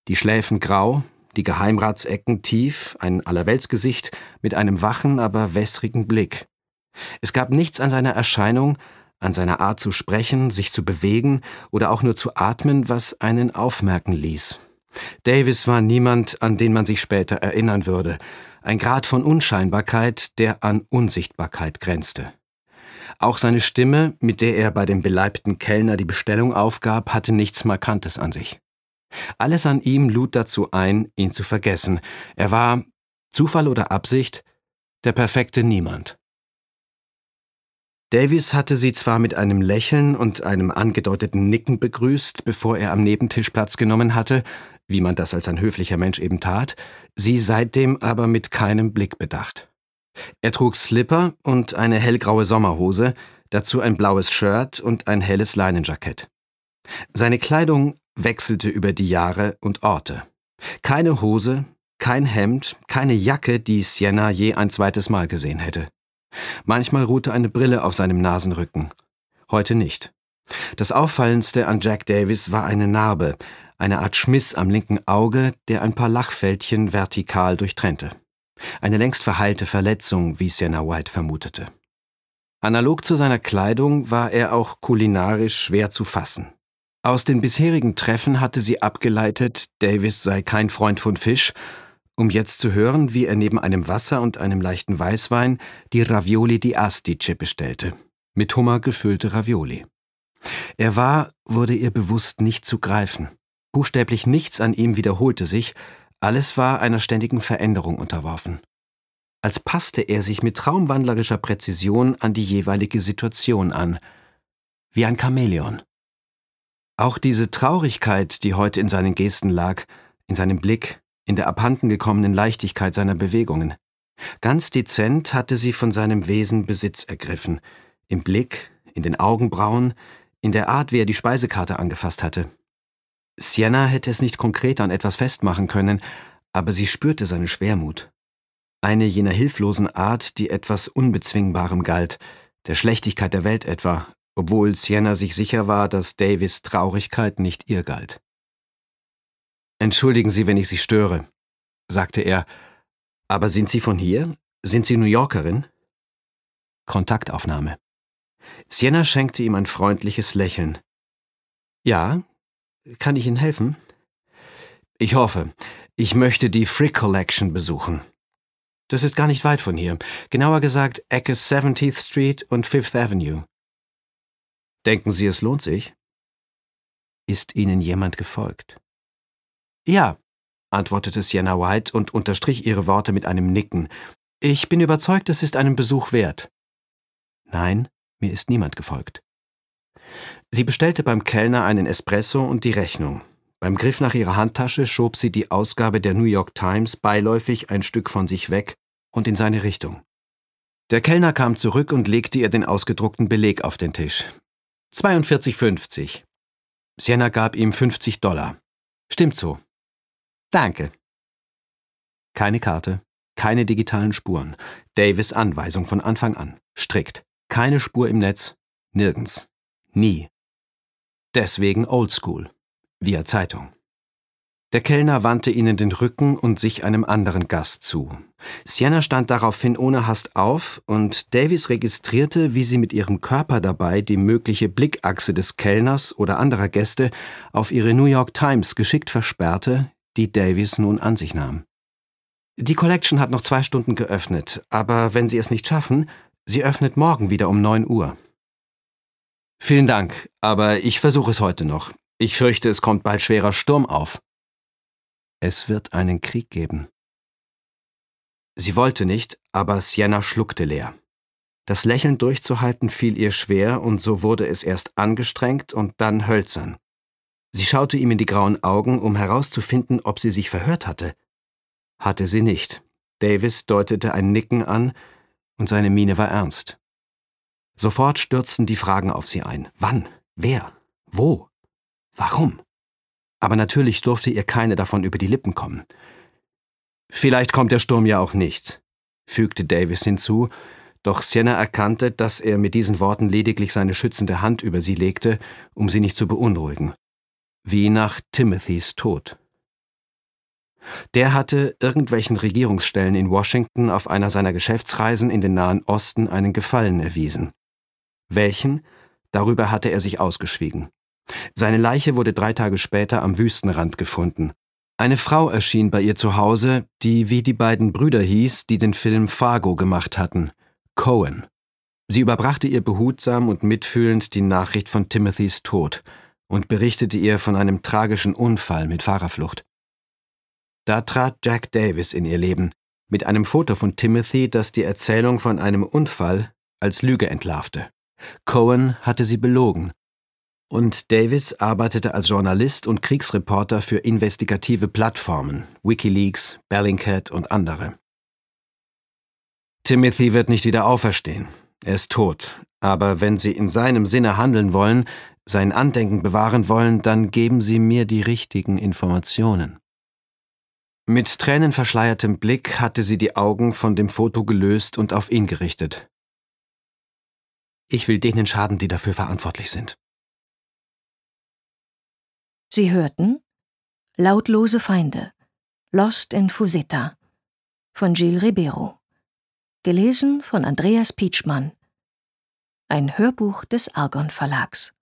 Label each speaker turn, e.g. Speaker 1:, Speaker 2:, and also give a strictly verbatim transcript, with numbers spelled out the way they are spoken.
Speaker 1: die Schläfen grau, die Geheimratsecken tief, ein Allerweltsgesicht mit einem wachen, aber wässrigen Blick. Es gab nichts an seiner Erscheinung, an seiner Art zu sprechen, sich zu bewegen oder auch nur zu atmen, was einen aufmerken ließ. Davis war niemand, an den man sich später erinnern würde. Ein Grad von Unscheinbarkeit, der an Unsichtbarkeit grenzte. Auch seine Stimme, mit der er bei dem beleibten Kellner die Bestellung aufgab, hatte nichts Markantes an sich. Alles an ihm lud dazu ein, ihn zu vergessen. Er war, Zufall oder Absicht, der perfekte Niemand. Davis hatte sie zwar mit einem Lächeln und einem angedeuteten Nicken begrüßt, bevor er am Nebentisch Platz genommen hatte, wie man das als ein höflicher Mensch eben tat, sie seitdem aber mit keinem Blick bedacht. Er trug Slipper und eine hellgraue Sommerhose, dazu ein blaues Shirt und ein helles Leinenjackett. Seine Kleidung wechselte über die Jahre und Orte. Keine Hose, kein Hemd, keine Jacke, die Sienna je ein zweites Mal gesehen hätte. Manchmal ruhte eine Brille auf seinem Nasenrücken. Heute nicht. Das Auffallendste an Jack Davis war eine Narbe, eine Art Schmiss am linken Auge, der ein paar Lachfältchen vertikal durchtrennte. Eine längst verheilte Verletzung, wie Sienna White vermutete. Analog zu seiner Kleidung war er auch kulinarisch schwer zu fassen. Aus den bisherigen Treffen hatte sie abgeleitet, Davis sei kein Freund von Fisch, um jetzt zu hören, wie er neben einem Wasser und einem leichten Weißwein die Ravioli di Astice bestellte, mit Hummer gefüllte Ravioli. Er war, wurde ihr bewusst, nicht zu greifen. Buchstäblich nichts an ihm wiederholte sich, alles war einer ständigen Veränderung unterworfen. Als passte er sich mit traumwandlerischer Präzision an die jeweilige Situation an, wie ein Chamäleon. Auch diese Traurigkeit, die heute in seinen Gesten lag, in seinem Blick, in der abhanden gekommenen Leichtigkeit seiner Bewegungen. Ganz dezent hatte sie von seinem Wesen Besitz ergriffen, im Blick, in den Augenbrauen, in der Art, wie er die Speisekarte angefasst hatte. Sienna hätte es nicht konkret an etwas festmachen können, aber sie spürte seine Schwermut. Eine jener hilflosen Art, die etwas Unbezwingbarem galt, der Schlechtigkeit der Welt etwa, obwohl Sienna sich sicher war, dass Davis' Traurigkeit nicht ihr galt. »Entschuldigen Sie, wenn ich Sie störe«, sagte er, »aber sind Sie von hier? Sind Sie New Yorkerin?« Kontaktaufnahme. Sienna schenkte ihm ein freundliches Lächeln. »Ja, kann ich Ihnen helfen?« »Ich hoffe. Ich möchte die Frick Collection besuchen. Das ist gar nicht weit von hier. Genauer gesagt Ecke seventeenth Street und fifth Avenue. Denken Sie, es lohnt sich? Ist Ihnen jemand gefolgt?« »Ja«, antwortete Sienna White und unterstrich ihre Worte mit einem Nicken. »Ich bin überzeugt, es ist einen Besuch wert.« »Nein, mir ist niemand gefolgt.« Sie bestellte beim Kellner einen Espresso und die Rechnung. Beim Griff nach ihrer Handtasche schob sie die Ausgabe der New York Times beiläufig ein Stück von sich weg und in seine Richtung. Der Kellner kam zurück und legte ihr den ausgedruckten Beleg auf den Tisch. »zweiundvierzig fünfzig. Sienna gab ihm fünfzig Dollar. »Stimmt so.« »Danke.« Keine Karte, keine digitalen Spuren. Davis' Anweisung von Anfang an. Strikt. Keine Spur im Netz. Nirgends. Nie. Deswegen Oldschool. Via Zeitung. Der Kellner wandte ihnen den Rücken und sich einem anderen Gast zu. Sienna stand daraufhin ohne Hast auf und Davis registrierte, wie sie mit ihrem Körper dabei die mögliche Blickachse des Kellners oder anderer Gäste auf ihre New York Times geschickt versperrte, die Davis nun an sich nahm. »Die Collection hat noch zwei Stunden geöffnet, aber wenn Sie es nicht schaffen, sie öffnet morgen wieder um neun Uhr.« »Vielen Dank, aber ich versuche es heute noch. Ich fürchte, es kommt bald schwerer Sturm auf.« »Es wird einen Krieg geben.« Sie wollte nicht, aber Sienna schluckte leer. Das Lächeln durchzuhalten fiel ihr schwer und so wurde es erst angestrengt und dann hölzern. Sie schaute ihm in die grauen Augen, um herauszufinden, ob sie sich verhört hatte. Hatte sie nicht. Davis deutete ein Nicken an und seine Miene war ernst. Sofort stürzten die Fragen auf sie ein. Wann? Wer? Wo? Warum? Aber natürlich durfte ihr keine davon über die Lippen kommen. »Vielleicht kommt der Sturm ja auch nicht«, fügte Davis hinzu, doch Sienna erkannte, dass er mit diesen Worten lediglich seine schützende Hand über sie legte, um sie nicht zu beunruhigen. Wie nach Timothys Tod. Der hatte irgendwelchen Regierungsstellen in Washington auf einer seiner Geschäftsreisen in den Nahen Osten einen Gefallen erwiesen. Welchen? Darüber hatte er sich ausgeschwiegen. Seine Leiche wurde drei Tage später am Wüstenrand gefunden. Eine Frau erschien bei ihr zu Hause, die wie die beiden Brüder hieß, die den Film Fargo gemacht hatten: Cohen. Sie überbrachte ihr behutsam und mitfühlend die Nachricht von Timothys Tod und berichtete ihr von einem tragischen Unfall mit Fahrerflucht. Da trat Jack Davis in ihr Leben, mit einem Foto von Timothy, das die Erzählung von einem Unfall als Lüge entlarvte. Cohen hatte sie belogen. Und Davis arbeitete als Journalist und Kriegsreporter für investigative Plattformen, WikiLeaks, Bellingcat und andere. Timothy wird nicht wieder auferstehen. Er ist tot. Aber wenn Sie in seinem Sinne handeln wollen, sein Andenken bewahren wollen, dann geben Sie mir die richtigen Informationen. Mit tränenverschleiertem Blick hatte sie die Augen von dem Foto gelöst und auf ihn gerichtet. Ich will denen schaden, die dafür verantwortlich sind.
Speaker 2: Sie hörten Lautlose Feinde, Lost in Fusetta von Gilles Ribeiro, gelesen von Andreas Pietschmann, ein Hörbuch des Argon Verlags.